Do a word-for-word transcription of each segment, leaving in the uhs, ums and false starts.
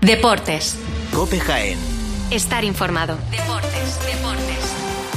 Deportes. COPE Jaén. Estar informado. Deportes, deportes.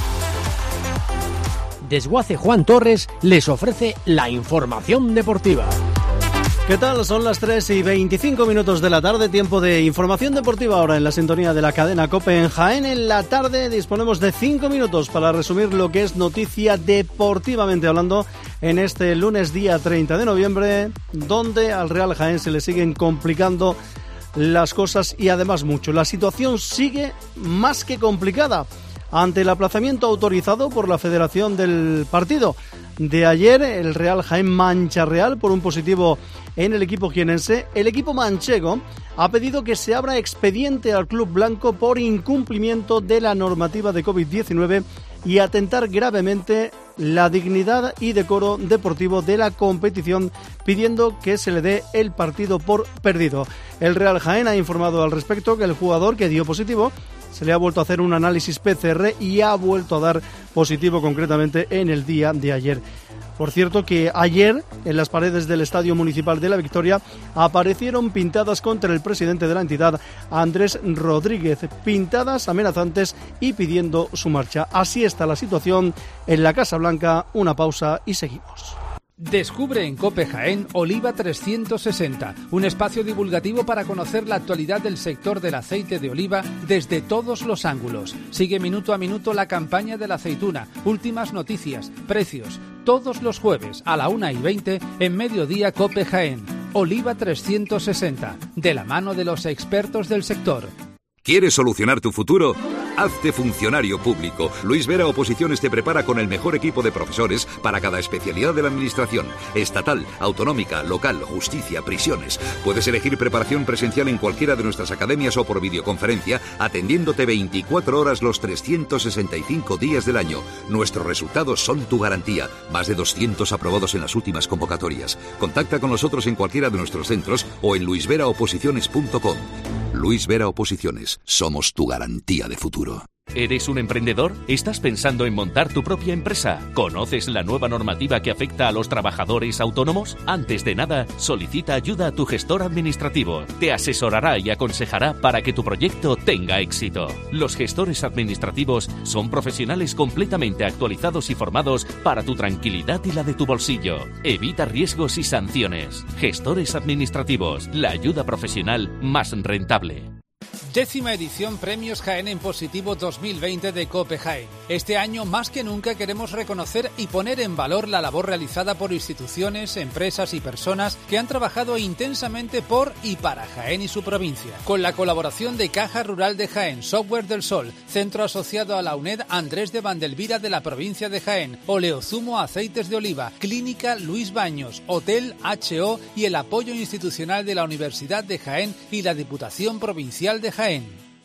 Desguace Juan Torres les ofrece la información deportiva. ¿Qué tal? Son las tres y veinticinco minutos de la tarde, tiempo de información deportiva ahora en la sintonía de la cadena COPE en Jaén. En la tarde disponemos de cinco minutos para resumir lo que es noticia deportivamente hablando en este lunes día treinta de noviembre, donde al Real Jaén se le siguen complicando las cosas y además mucho. La situación sigue más que complicada ante el aplazamiento autorizado por la Federación del partido de ayer, el Real Jaén Mancha Real, por un positivo en el equipo jienense. El equipo manchego ha pedido que se abra expediente al club blanco por incumplimiento de la normativa de covid diecinueve y atentar gravemente la dignidad y decoro deportivo de la competición, pidiendo que se le dé el partido por perdido. El Real Jaén ha informado al respecto que el jugador que dio positivo se le ha vuelto a hacer un análisis P C R y ha vuelto a dar positivo concretamente en el día de ayer. Por cierto que ayer en las paredes del Estadio Municipal de La Victoria aparecieron pintadas contra el presidente de la entidad, Andrés Rodríguez, pintadas amenazantes y pidiendo su marcha. Así está la situación en la Casa Blanca. Una pausa y seguimos. Descubre en COPE Jaén Oliva trescientos sesenta, un espacio divulgativo para conocer la actualidad del sector del aceite de oliva desde todos los ángulos. Sigue minuto a minuto la campaña de la aceituna, últimas noticias, precios, todos los jueves a la una y veinte en Mediodía COPE Jaén. Oliva trescientos sesenta, de la mano de los expertos del sector. ¿Quieres solucionar tu futuro? Hazte funcionario público. Luis Vera Oposiciones te prepara con el mejor equipo de profesores para cada especialidad de la administración. Estatal, autonómica, local, justicia, prisiones. Puedes elegir preparación presencial en cualquiera de nuestras academias o por videoconferencia, atendiéndote veinticuatro horas los trescientos sesenta y cinco días del año. Nuestros resultados son tu garantía. Más de doscientos aprobados en las últimas convocatorias. Contacta con nosotros en cualquiera de nuestros centros o en luis vera oposiciones punto com. Luis Vera Oposiciones. Somos tu garantía de futuro. ¿Eres un emprendedor? ¿Estás pensando en montar tu propia empresa? ¿Conoces la nueva normativa que afecta a los trabajadores autónomos? Antes de nada, solicita ayuda a tu gestor administrativo. Te asesorará y aconsejará para que tu proyecto tenga éxito. Los gestores administrativos son profesionales completamente actualizados y formados para tu tranquilidad y la de tu bolsillo. Evita riesgos y sanciones. Gestores administrativos, la ayuda profesional más rentable. Décima edición Premios Jaén en Positivo dos mil veinte de COPE Jaén. Este año más que nunca queremos reconocer y poner en valor la labor realizada por instituciones, empresas y personas que han trabajado intensamente por y para Jaén y su provincia. Con la colaboración de Caja Rural de Jaén, Software del Sol, Centro asociado a la UNED Andrés de Vandelvira de la provincia de Jaén, Oleozumo Aceites de Oliva, Clínica Luis Baños, Hotel H O y el apoyo institucional de la Universidad de Jaén y la Diputación Provincial de Jaén.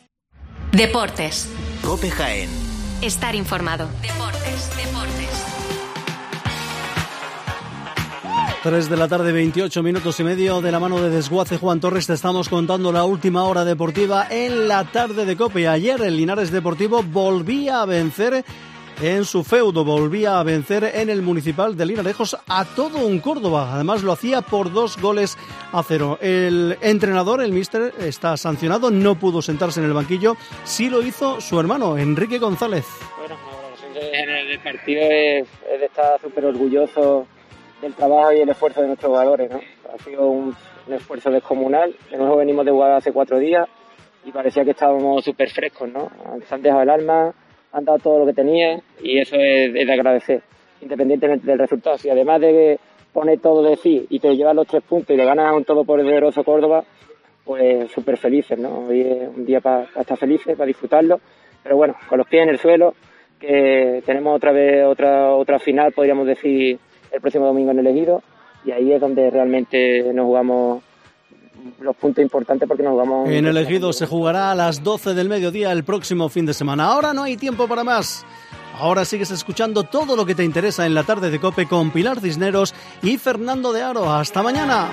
Deportes. COPE Jaén. Estar informado. Deportes, deportes. tres de la tarde, veintiocho minutos y medio, de la mano de Desguace Juan Torres te estamos contando la última hora deportiva en la tarde de COPE. Ayer el Linares Deportivo volvía a vencer en su feudo, volvía a vencer en el Municipal de Linarejos a todo un Córdoba. Además lo hacía por dos goles a cero. El entrenador, el míster, está sancionado, no pudo sentarse en el banquillo. Sí lo hizo su hermano, Enrique González. Bueno, la valoración general del partido es, es de estar súper orgulloso del trabajo y el esfuerzo de nuestros jugadores, ¿no? Ha sido un, un esfuerzo descomunal. De nuevo venimos de jugar hace cuatro días y parecía que estábamos súper frescos, ¿no? Se han dejado el alma, han dado todo lo que tenían y eso es, es de agradecer, independientemente del resultado. Si además de que pone todo de sí y te llevas los tres puntos y le ganas a un todopoderoso Córdoba, pues súper felices, ¿no? Hoy es un día para pa estar felices, para disfrutarlo, pero bueno, con los pies en el suelo, que tenemos otra vez otra otra final, podríamos decir, el próximo domingo en el Ejido, y ahí es donde realmente nos jugamos los puntos importantes, porque nos vamos... En el Ejido se jugará a las doce del mediodía el próximo fin de semana. Ahora no hay tiempo para más. Ahora sigues escuchando todo lo que te interesa en la tarde de COPE con Pilar Cisneros y Fernando de Aro. ¡Hasta mañana!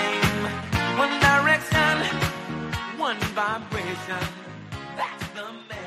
One direction, one vibration, that's the